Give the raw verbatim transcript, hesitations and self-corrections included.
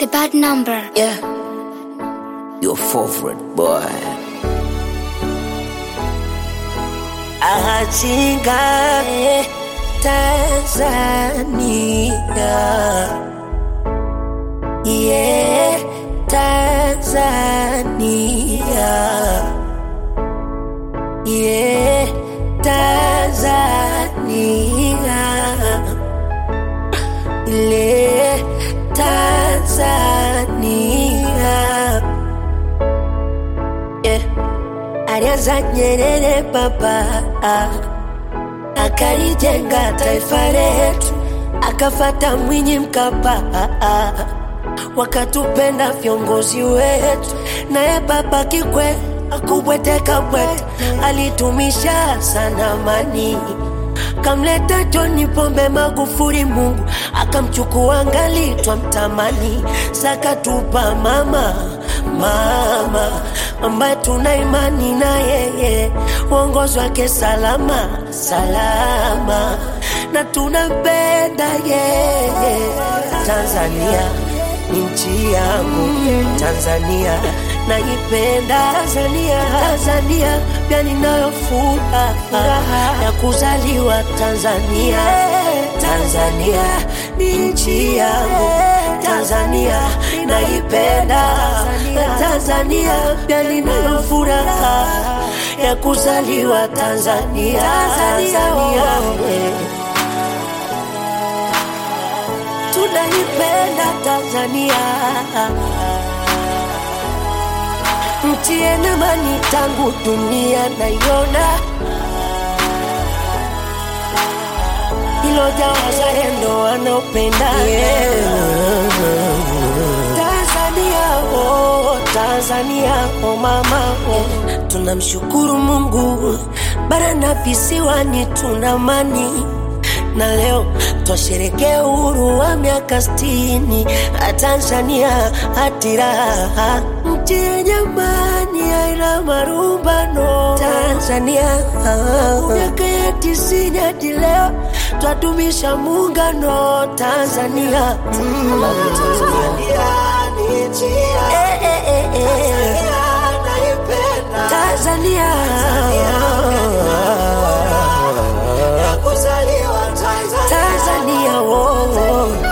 The bad number. Yeah, your favorite boy. Achinga Tanzania, yeah, Tanzania, yeah, Tanzania, yeah, Tanzania, yeah. Alianza Nyerere baba, akalijenga taifa letu, akafata Mwinyi Mkapa, wakatupenda viongozi wetu. Naye baba Kikwete akubweteka bwete, alitumisha sana amani. Kamleta John Pombe Magufuli, Mungu akamchukua ngali twamtamani. Saka tupa mama, mama ambaye tuna imani na yeye, uongozi wake salama, salama na tunapenda yeye. Tanzania ni nchi yangu, Tanzania naipenda. Tanzania, Tanzania pia ninayo furaha ya kuzaliwa Tanzania. Tanzania ni nchi yangu, Tanzania naipenda. Tanzania pia ninayo furaha ya kuzaliwa Tanzania. Tanzania tunaipenda Tanzania, nchi yenye amani tangu dunia naiona, ilojaa wazalendo wanaopenda Tanzania. Oh, Tanzania, oh mama, oh. Tunamshukuru Mungu, bara na visiwani tuna amani, na leo twasherehekea uhuru wa miaka sitini. Tanzania atiraha, nchi yenye amani haina marumbano. Tanzania miaka ya tisini hadi leo twadumisha muungano. Tanzania mm. eh, eh, eh, eh. Tanzania Tanzania, oh, oh.